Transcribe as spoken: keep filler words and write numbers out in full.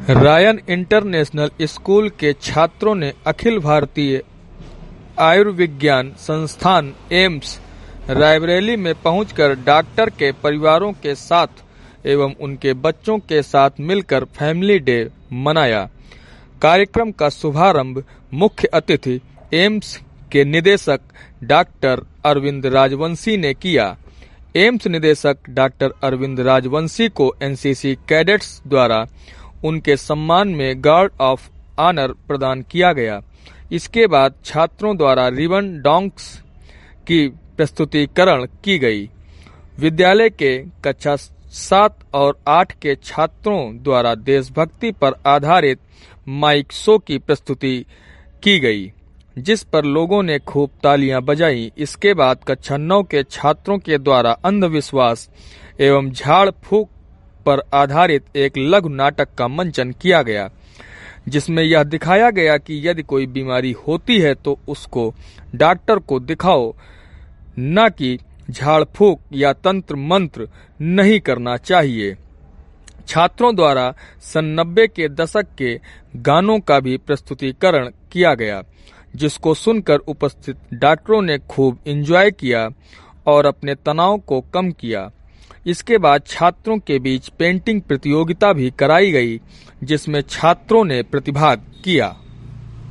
Ryan international school के छात्रों ने अखिल भारतीय आयुर्विज्ञान संस्थान एम्स रायबरेली में पहुंचकर डॉक्टर के परिवारों के साथ एवं उनके बच्चों के साथ मिलकर फैमिली डे मनाया। कार्यक्रम का शुभारंभ मुख्य अतिथि एम्स के निदेशक डॉक्टर अरविंद राजवंशी ने किया। एम्स निदेशक डॉक्टर अरविंद राजवंशी को एनसीसी कैडेट्स द्वारा उनके सम्मान में गार्ड ऑफ ऑनर प्रदान किया गया। इसके बाद छात्रों द्वारा रिबन डांस की प्रस्तुतिकरण की गई। विद्यालय के कक्षा सात और आठ के छात्रों द्वारा देशभक्ति पर आधारित माइक शो की प्रस्तुति की गई, जिस पर लोगों ने खूब तालियां बजाई। इसके बाद कक्षा नौ के छात्रों के द्वारा अंधविश्वास एवं झाड़ फूक पर आधारित एक लघु नाटक का मंचन किया गया, जिसमें यह दिखाया गया कि यदि कोई बीमारी होती है तो उसको डॉक्टर को दिखाओ, न कि झाड़ फूक या तंत्र मंत्र नहीं करना चाहिए। छात्रों द्वारा सन नब्बे के दशक के गानों का भी प्रस्तुतिकरण किया गया, जिसको सुनकर उपस्थित डॉक्टरों ने खूब एंजॉय किया और अपने तनाव को कम किया। इसके बाद छात्रों के बीच पेंटिंग प्रतियोगिता भी कराई गई, जिसमें छात्रों ने प्रतिभाग किया।